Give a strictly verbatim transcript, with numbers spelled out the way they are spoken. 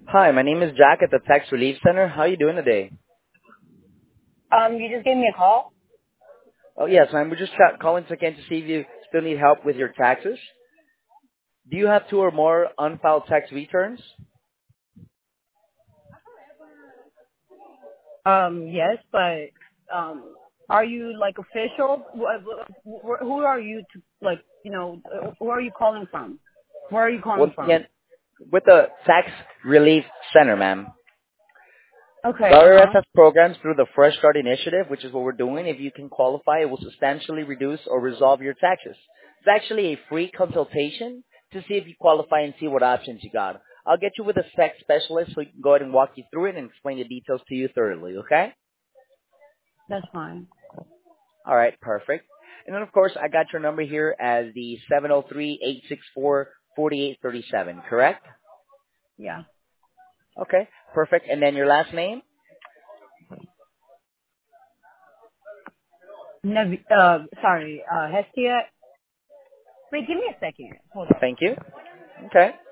Hi, my name is Jack at the Tax Relief Center. How are you doing today? Um, you just gave me a call? Oh, yes, ma'am. We're just ca- calling again to see if you still need help with your taxes. Do you have two or more unfiled tax returns? Um, yes, but um, are you like official? Wh- wh- wh- Who are you to like? You know, uh, who are you calling from? Where are you calling Once from? again, with the Tax Relief Center, ma'am. Okay. The Uh I R S huh. has programs through the Fresh Start Initiative, which is what we're doing. If you can qualify, it will substantially reduce or resolve your taxes. It's actually a free consultation to see if you qualify and see what options you got. I'll get you with a tax specialist so he can go ahead and walk you through it and explain the details to you thoroughly, okay? That's fine. All right, perfect. And then, of course, I got your number here as the seven oh three, eight six four, four eight three seven, correct? Yeah. Okay, perfect. And then your last name? Nev- uh, sorry. Uh, Hestia. Wait, give me a second. Hold on. Thank you. Okay.